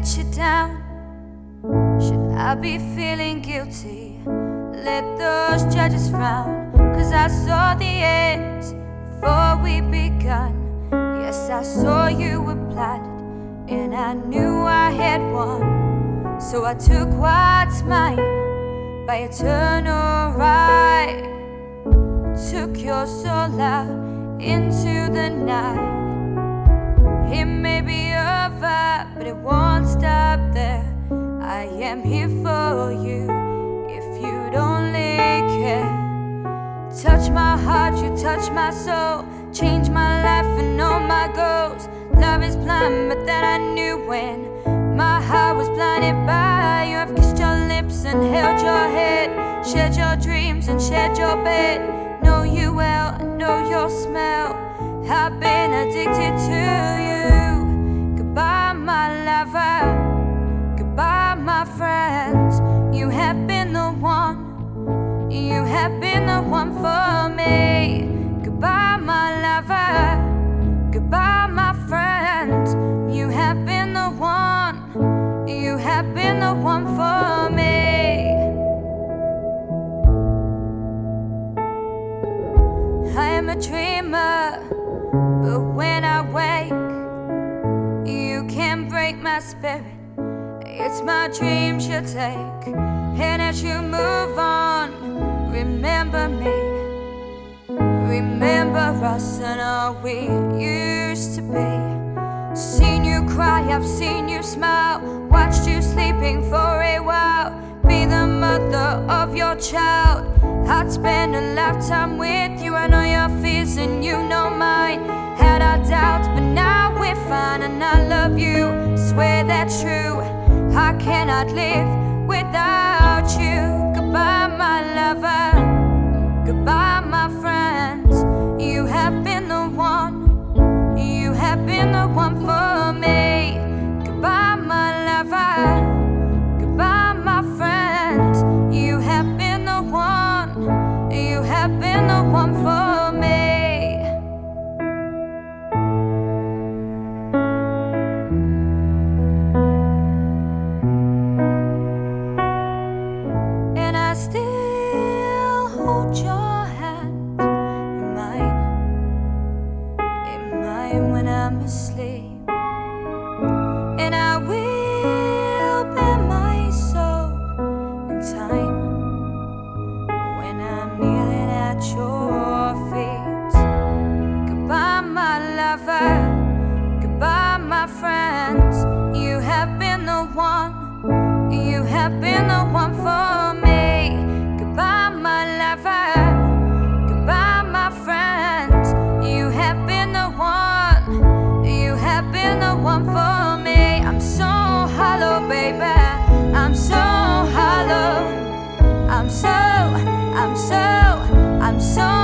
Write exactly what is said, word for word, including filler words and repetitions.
let you down? Should I be feeling guilty? Let those judges frown, 'cause I saw the end before we begun. Yes, I saw you were blinded, and I knew I had won. So I took what's mine by eternal right, took your soul out into the night. It may be over, but it won't stop there. I am here for you if you'd only care. Touch my heart, you touch my soul, change my life and all my goals. Love is blind, but that I knew when my heart was blinded by you. I've kissed your lips and held your head, shared your dreams and shared your bed. Know you well, I know your smell, I've been addicted to you. Goodbye, my lover, goodbye, my friends. You have been the one, you have been the one for me. Goodbye, my lover, goodbye, my friends. You have been the one, you have been the one for me. I am a dreamer, but when I wake, you can't break my spirit. It's my dreams you take, and as you move on, remember me. Remember us and all we used to be. Seen you cry, I've seen you smile, watched you sleeping for a while. Be the mother of your child, I'd spend a lifetime with you. I know your fears and you know mine. Had our doubts, but now we're fine, and I love you, swear that's true. I cannot live without you. Goodbye, my lover, goodbye, my friends. You have been the one, you have been the one for me. Goodbye, my lover, goodbye, my friends. You have been the one, you have been the one for me. And I still hold your hand in mine, in mine when I'm asleep. And I will bear my soul in time when I'm kneeling at your feet. Goodbye, my lover, goodbye, my friends. You have been the one, you have been the one for me. Goodbye, my lover, goodbye, my friends. You have been the one, you have been the one for me. I'm so hollow, baby, I'm so hollow. I'm so, I'm so, I'm so